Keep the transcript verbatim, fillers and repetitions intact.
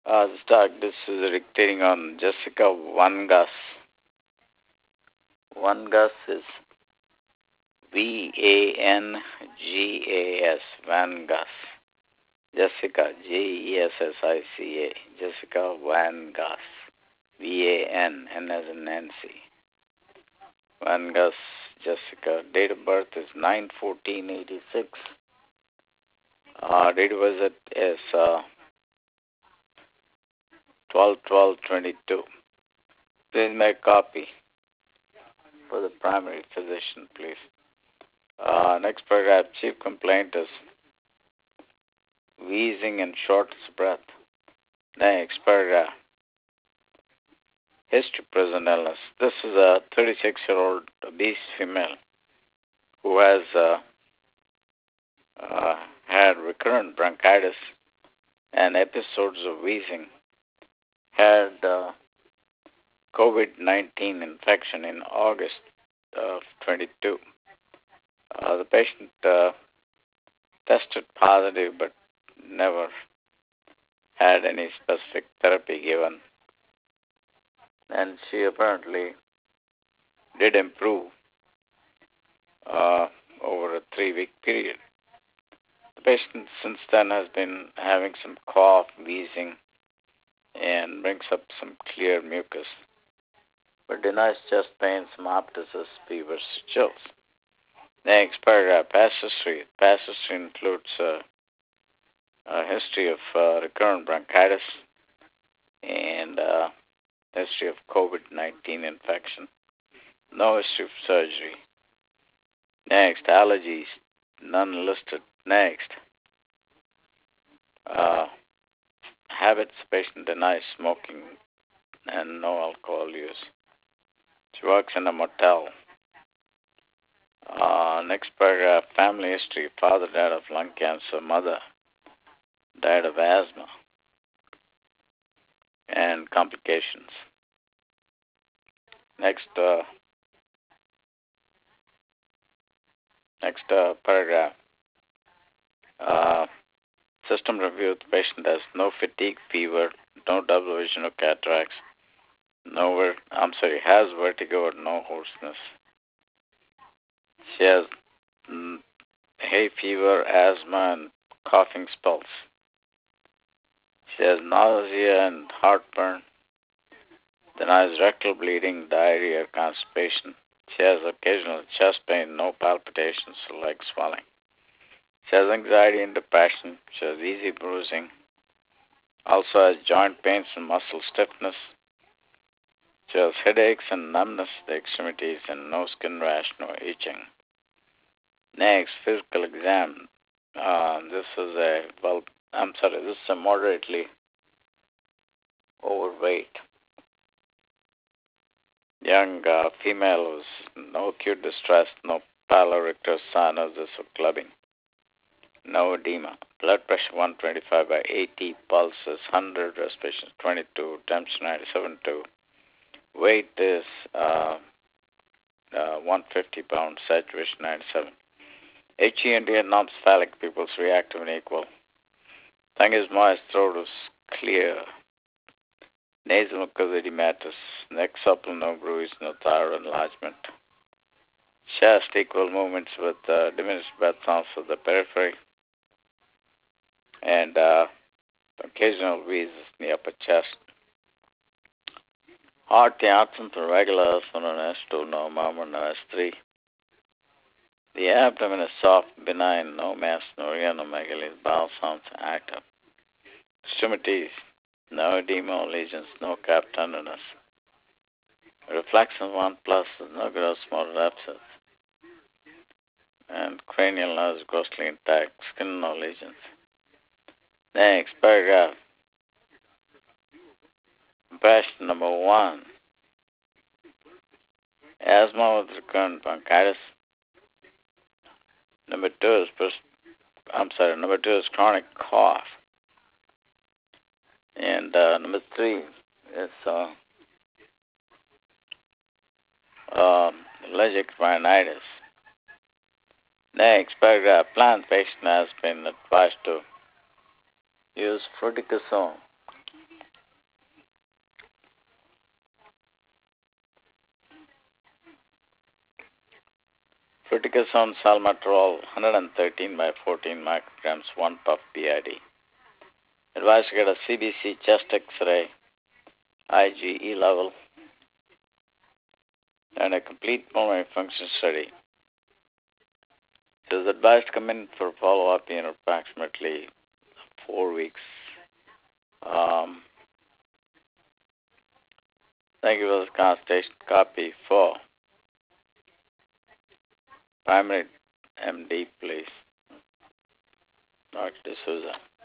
Uh, start. This is dictating on Jessica Vangas. Vangas is V A N G A S. Vangas. Jessica J E S S I C A. Jessica Vangas. V A N N as in Nancy. Vangas Jessica. Date of birth is nine fourteen eighty-six. Uh, date of visit is uh, twelve twelve twenty-two. Please make copy for the primary physician, please. Uh, next paragraph, chief complaint is wheezing and shortness of breath. Next paragraph, history present illness. This is a thirty-six-year-old obese female who has uh, uh, had recurrent bronchitis and episodes of wheezing, had uh, COVID nineteen infection in August of twenty-two. Uh, the patient uh, tested positive but never had any specific therapy given, and she apparently did improve uh, over a three-week period. The patient since then has been having some cough, wheezing, and brings up some clear mucus, but denies chest pain, some abscesses, fevers, chills. Next paragraph, past history. Past history includes uh, a history of uh, recurrent bronchitis and uh, history of COVID nineteen infection. No history of surgery. Next, allergies, none listed. Next, uh, habits, patient denies smoking and no alcohol use. She works in a motel. Uh, next paragraph, family history. Father died of lung cancer. Mother died of asthma and complications. Next, uh, next uh, paragraph. Uh, system review. The patient has no fatigue, fever, no double vision or cataracts. No, ver- I'm sorry, has vertigo or no hoarseness. She has mm, hay fever, asthma, and coughing spells. She has nausea and heartburn. Denies rectal bleeding, diarrhea, constipation. She has occasional chest pain, no palpitations, or leg swelling. She has anxiety and depression. She has easy bruising. Also has joint pains and muscle stiffness. She has headaches and numbness of the extremities and no skin rash, no itching. Next, physical exam. Uh, this is a, well, I'm sorry, this is a moderately overweight young uh, female who's no acute distress, no pallor, ictus, cyanosis, or clubbing, no edema. Blood pressure one twenty-five by eighty, pulse is one hundred, respiration twenty-two, temperature ninety-seven point two. Weight is uh, uh, one hundred fifty pounds, saturation ninety-seven. H E N D and non-cephalic pupils reactive and equal. Tongue is moist, throat is clear. Nasal mucosa edematous, neck supple, no bruise, no thyroid enlargement. Chest equal movements with uh, diminished breath sounds of the periphery, and uh, occasional wheezes in the upper chest. Heart, the absence of regular, so no S two, no murmur, no S three. The abdomen is soft, benign, no mass, no rhianomegaly, bowel sounds active. Extremities, no edema or lesions, no calf tenderness. Reflection one plus, no gross motor abscess. And cranial nerves grossly intact, skin no lesions. Next paragraph. Compassion number one. Asthma with recurrent bronchitis. Number two is, I'm sorry, number two is chronic cough. And uh, number three is uh, um, allergic rhinitis. Next paragraph, plant patient has been advised to use fluticasone fluticasone salmeterol, one hundred thirteen by fourteen micrograms, one puff B I D. Advised to get a C B C chest X-ray, IgE level, and a complete pulmonary function study. It is advised to come in for follow-up in approximately four weeks. Um, thank you for this consultation. Copy for primary M D, please. Doctor D'Souza.